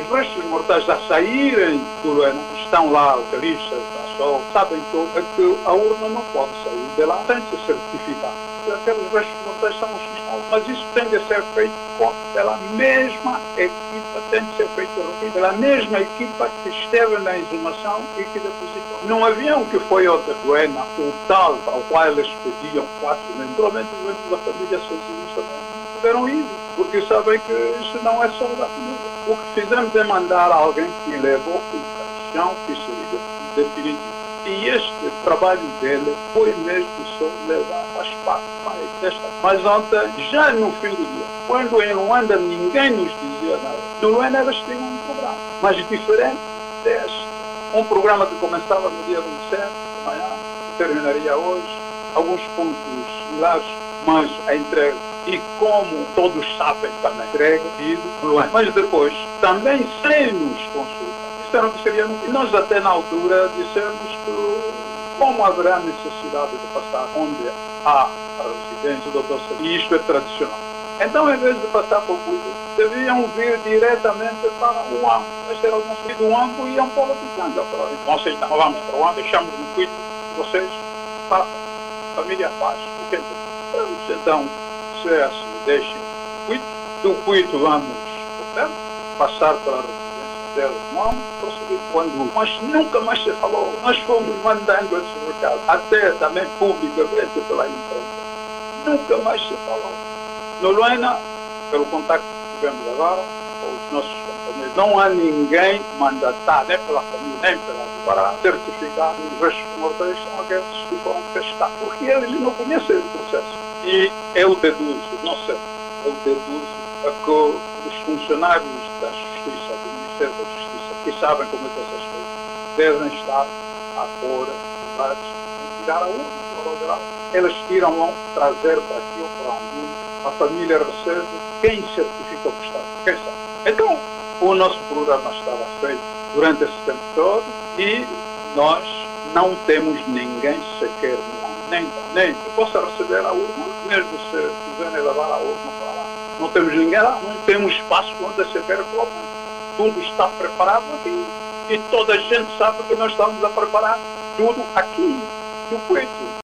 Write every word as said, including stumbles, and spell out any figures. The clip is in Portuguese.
os restos mortais a saírem do Luena, estão lá os listas, sol, sabem tudo, é que a urna não pode sair de lá sem se certificar. Aqueles restos mortais são os que estão, mas isso tem de ser feito pela mesma equipa, tem de ser feito pela mesma equipa que esteve na exumação e que depositou. Num avião que foi ao de Luena, o tal ao qual eles pediam quatro membros, provavelmente os membros da família socialista não puderam ir, porque sabem que isso não é só da família. O que fizemos é mandar alguém que levou o caixão que seria definitivo. E este trabalho dele foi mesmo só levar as partes desta. Mas ontem, já no fim do dia, quando em Luanda ninguém nos dizia nada, no Luanda eles tinham um programa, mas diferente deste. Um programa que começava no dia vinte e sete de manhã, que terminaria hoje, alguns pontos similares, mas a entrega. E como todos sabem, também entrega, mas depois, também sem nos consultar. Disseram que seria. E nós até na altura dissemos que como haverá necessidade de passar onde há a residência do doutor e isto é tradicional. Então, em vez de passar por Cuito, deviam vir diretamente para o Ambo. Este era o nosso do Ambo e iam para o Pitanga. Nós então vamos para o Ambo, deixamos no Cuito, vocês façam, família faz, o que é então, se é assim, deixem o Cuito, do Cuito vamos, portanto, passar pela residência deles, não prosseguir quando, mas nunca mais se falou. Nós fomos mandando esses recados, até também publicamente pela imprensa. Nunca mais se falou. No Luena, pelo contacto que tivemos agora, com os nossos companheiros, não há ninguém mandatado, nem pela família, nem pela para certificar os restos mortais são aqueles que foram testados, porque eles não conhecem o processo. E eu deduzo, não sei, eu deduzo que os funcionários da Justiça, do Ministério da Justiça, que sabem como é que essas coisas, devem estar a pôr lugares em tirar a urna. Eles tiram, vão trazer para aqui ou para onde a família recebe, quem certifica o que está, quem sabe. Então, o nosso programa estava feito durante esse tempo todo e nós não temos ninguém sequer, nem, nem que possa receber a urna, mesmo se quiserem levar a urna para lá. Não temos ninguém lá, não temos espaço onde sequer colocar. Tudo está preparado aqui e toda a gente sabe que nós estamos a preparar tudo aqui, no Cuito.